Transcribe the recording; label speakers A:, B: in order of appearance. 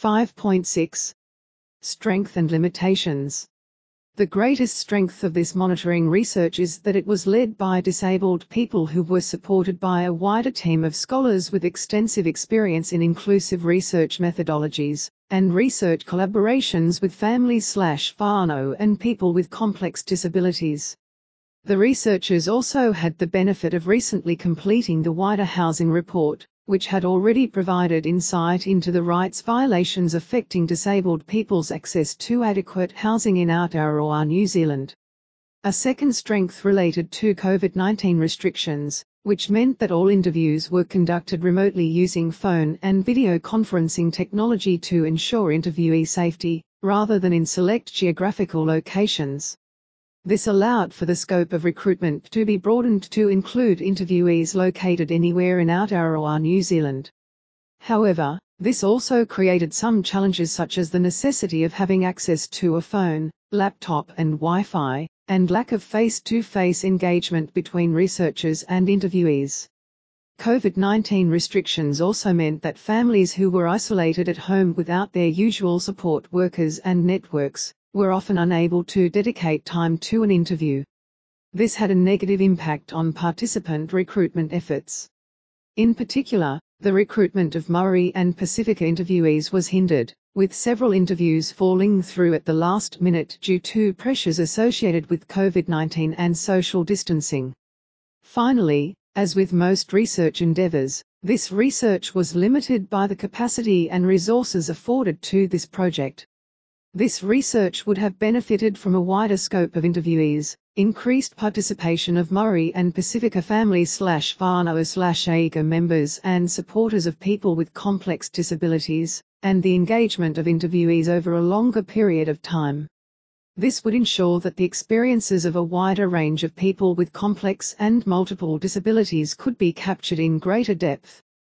A: 5.6. Strength and limitations. The greatest strength of this monitoring research is that it was led by disabled people who were supported by a wider team of scholars with extensive experience in inclusive research methodologies and research collaborations with families/whānau and people with complex disabilities. The researchers also had the benefit of recently completing the wider housing report, which had already provided insight into the rights violations affecting disabled people's access to adequate housing in Aotearoa, New Zealand. A second strength related to COVID-19 restrictions, which meant that all interviews were conducted remotely using phone and video conferencing technology to ensure interviewee safety, rather than in select geographical locations. This allowed for the scope of recruitment to be broadened to include interviewees located anywhere in Aotearoa, New Zealand. However, this also created some challenges such as the necessity of having access to a phone, laptop and Wi-Fi, and lack of face-to-face engagement between researchers and interviewees. COVID-19 restrictions also meant that families who were isolated at home without their usual support workers and networks were often unable to dedicate time to an interview. This had a negative impact on participant recruitment efforts. In particular, the recruitment of Maori and Pacifica interviewees was hindered, with several interviews falling through at the last minute due to pressures associated with COVID-19 and social distancing. Finally, as with most research endeavors, this research was limited by the capacity and resources afforded to this project. This research would have benefited from a wider scope of interviewees, increased participation of Maori and Pacifica families/whānau/AIGA members and supporters of people with complex disabilities, and the engagement of interviewees over a longer period of time. This would ensure that the experiences of a wider range of people with complex and multiple disabilities could be captured in greater depth,